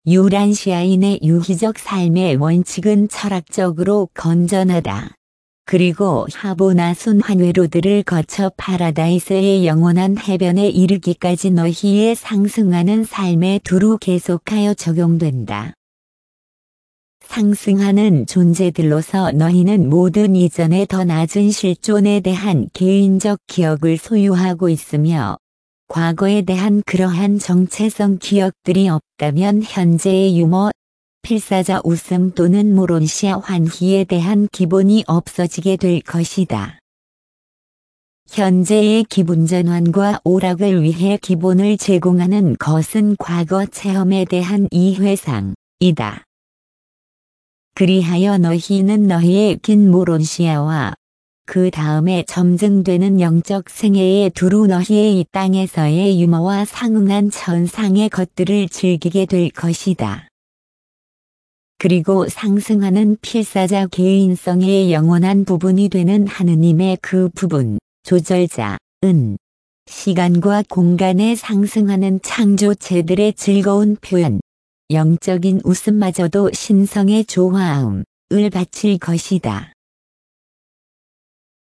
유란시아인의 유기적 삶의 원칙은 철학적으로 건전하다. 그리고 하보나 순환회로들을 거쳐 파라다이스의 영원한 해변에 이르기까지 너희의 상승하는 삶에 두루 계속하여 적용된다. 상승하는 존재들로서 너희는 모든 이전의 더 낮은 실존에 대한 개인적 기억을 소유하고 있으며 과거에 대한 그러한 정체성 기억들이 없다면 현재의 유머, 필사적 웃음 또는 모론시아 환희에 대한 기본이 없어지게 될 것이다. 현재의 기분 전환과 오락을 위해 기본을 제공하는 것은 과거 체험에 대한 이회상이다. 그리하여 너희는 너희의 긴 모론시아와 그 다음에 점증되는 영적 생애에 두루 너희의 이 땅에서의 유머와 상응한 천상의 것들을 즐기게 될 것이다. 그리고 상승하는 필사자 개인성의 영원한 부분이 되는 하느님의 그 부분, 조절자은 시간과 공간에 상승하는 창조체들의 즐거운 표현, 영적인 웃음마저도 신성의 조화음을 바칠 것이다.